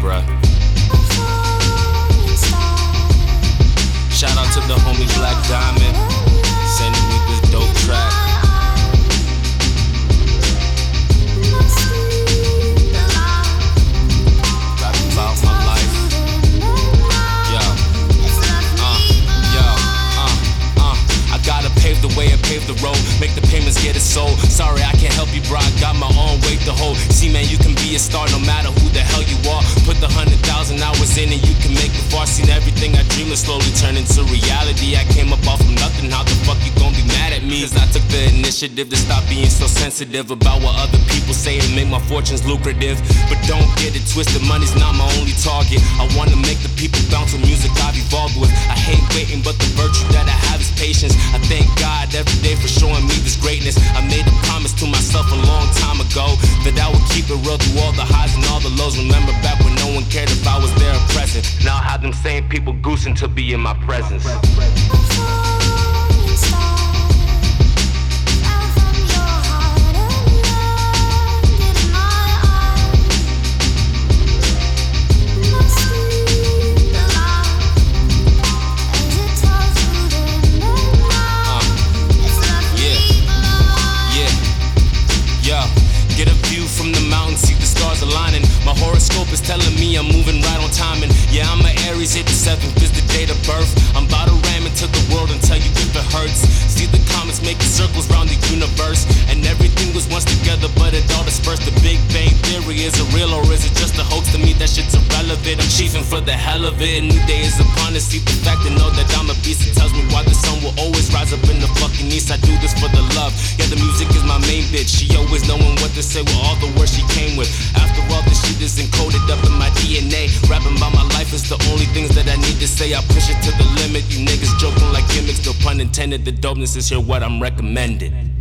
bruh. Shout out to the homie Black Diamond, sending me this dope track. Rapping about my life. I gotta pave the way and pave the road, make the payments, get it sold. Sorry, I can't help you, bro, I got my own weight to hold. See, man, you can be a star no matter who the hell you are. Put the 100,000 hours in and you can make it far. Seen everything I dream of slowly turn into reality. I came up off from nothing, how the fuck you gon' be mad at me? Cause I took the initiative to stop being so sensitive about what other people say and make my fortunes lucrative. But don't get it twisted, money's not my only target. I wanna make the people bounce with music I've evolved with. I hate waiting, but the virtue that I have is patience. I thank God every day for showing me this greatness. I made a promise to myself a long time ago that I would keep it real through all the highs and all the lows. Remember back when no one cared if I was there or present. Now I have them same people goosing to be in my presence. Get a view from the mountain, see the stars aligning. My horoscope is telling me I'm moving right on timing. Yeah, I'm an Aries, hit the 7th, is the date of birth. I'm about to ram into the world and tell you if it hurts. See the comets making circles round the universe, and everything was once together, but it all dispersed. The Big Bang Theory, is it real or is it just a hoax? To me, that shit's irrelevant. I'm chiefing for the hell of it. A new day is upon us. See the fact and know that I'm a beast. It tells me why the sun will always rise up in the fucking east. I do this for the love. Yeah, the music is my main bitch. She always knowing what to say with all the words she came with. After all, this shit is encoded up in my DNA. Rapping about my life is the only things that I need to say. I push it to the limit. You niggas joking like gimmicks. No pun intended. The dopeness is here what I'm recommending.